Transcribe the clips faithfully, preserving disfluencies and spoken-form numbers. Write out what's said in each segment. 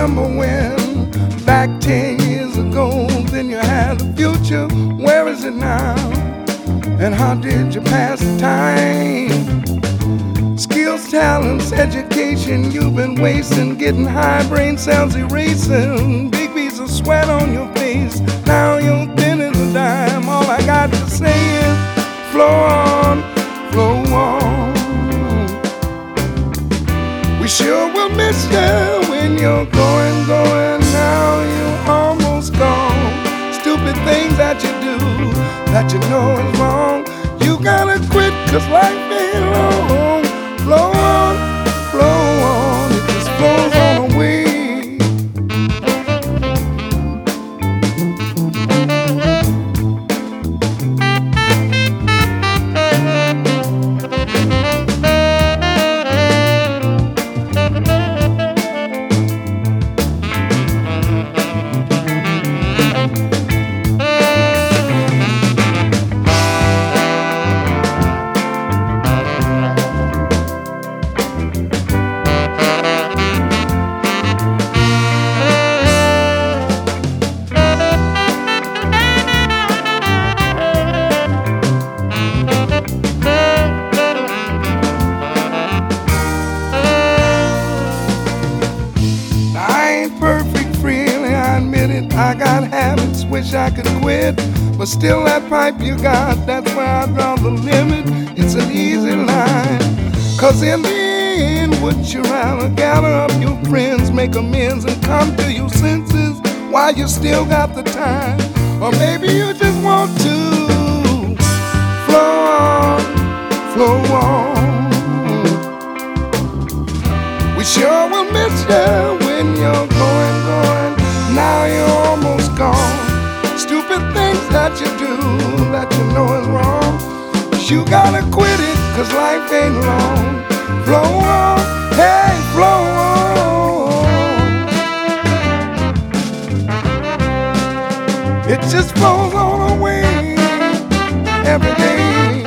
remember when, back ten years ago, then you had a future. Where is it now? And how did you pass the time? Skills, talents, education, you've been wasting, getting high, brain cells erasing, big beads of sweat on your face. Now you're thin as a dime. All I got to say is flow on, flow on. We sure will miss you when you're going, going. Now you're almost gone. Stupid things that you do that you know is wrong. You gotta quit, cause life ain't long. Flow on, flow on, it just flows on away. I got habits, wish I could quit, but still that pipe you got, that's where I draw the limit. It's an easy line, cause in the end, would you rather gather up your friends, make amends, and come to your senses while you still got the time? Or maybe you just want to flow on, flow on. We sure will miss you when you're going, going. Now you're almost gone. Stupid things that you do that you know is wrong. But you gotta quit it, cause life ain't long. Flow on, hey, flow on. It just flows on away every day.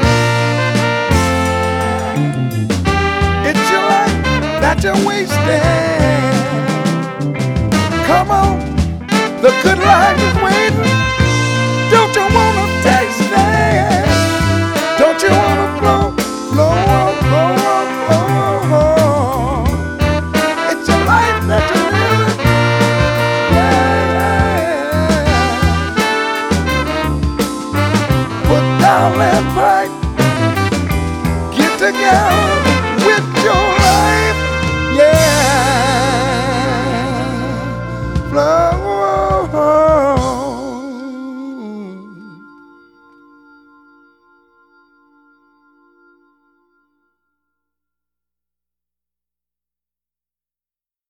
It's your life that you're wasting. Come on. The good life is waiting. Don't you wanna taste it? Don't you wanna flow, flow on, flow on, flow on? It's a life that you're living. Yeah. Put down that pipe. Get together with your life. Yeah. Flow.